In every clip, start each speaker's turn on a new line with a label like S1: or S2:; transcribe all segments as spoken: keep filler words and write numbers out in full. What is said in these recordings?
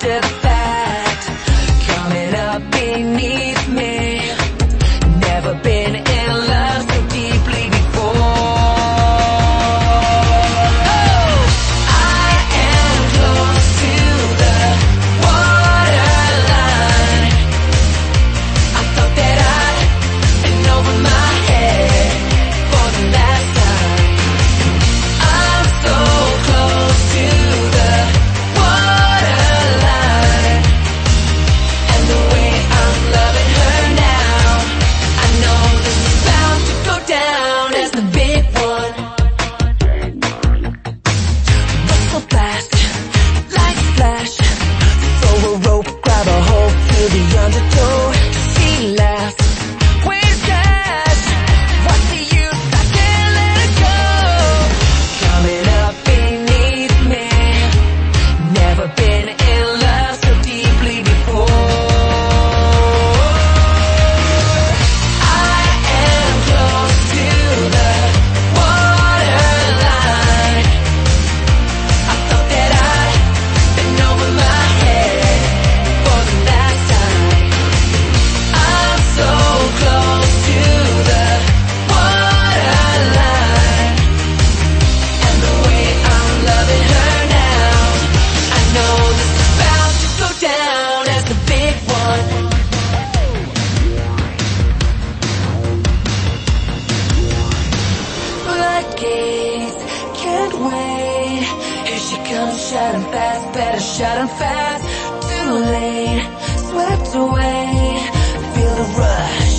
S1: after the fact, coming up beneath me. Never been in love so deeply before. Oh, I am close to the waterline. I thought that I'd been over my head for the last time. I'm so close to the waterline, and the way I'm loving her now, I know this is bound to go down as the big one. Whistle blast, lights flash, throw a rope, grab a hold, feel the undertow. She laughs, waves dash, what's the use? I can't let it go. Coming up beneath me, never been in love so deeply before. I am close to the waterline. I thought that I'd been over my head for the last time. I'm so close to the waterline, and the way I'm loving her now, I know this is about to go down as the big one. Floodgates, can't wait. Here she comes, shouting fast, better shout 'em fast. Too late, swept away, feel the rush.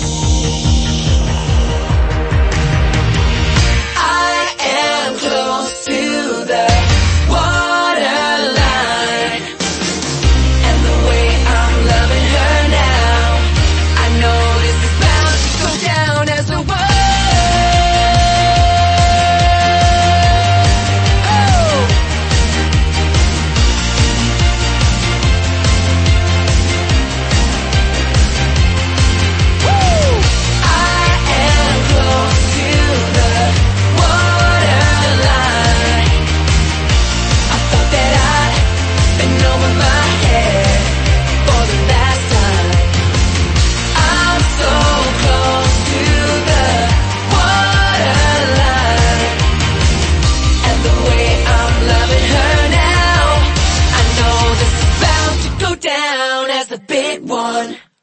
S1: I am close to the waterline, and the way I'm loving her now, I know this is bound to go down as the one. Oh, woo! I am close to the waterline. I thought that I'd been over my head for the last time. I'm so close to the waterline, and the way I'm loving her now, I know this is bound to go down as the big one.